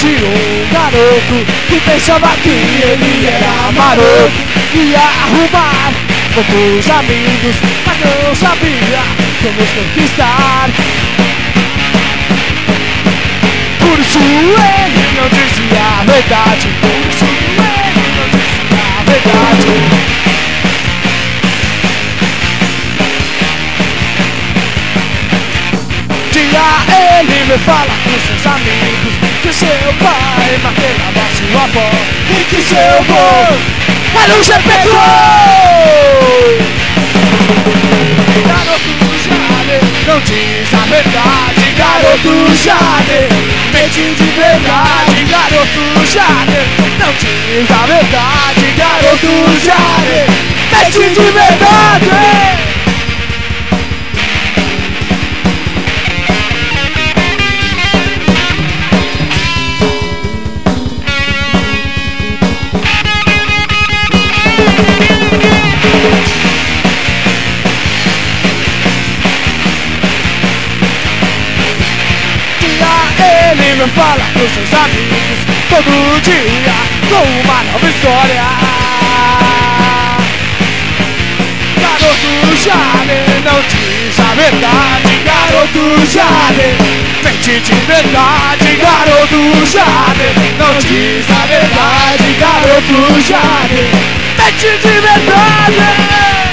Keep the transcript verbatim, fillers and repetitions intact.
de um garoto que pensava que ele era maroto, ia arrumar poucos amigos, mas não sabia como os conquistar. Por isso ele não dizia a verdade, por isso ele não dizia a verdade. Ele me fala com seus amigos que seu pai maquinava sua avó e que seu avô era um gepetrol. Garoto Jade não diz a verdade, garoto Jade mente de verdade, garoto Jade não diz a verdade, garoto Jade mente de verdade. Ele me fala com seus amigos todo dia com uma nova história. Garoto Jade não diz a verdade, garoto Jade mente de verdade, garoto Jade não diz a verdade, garoto Jade mente de verdade.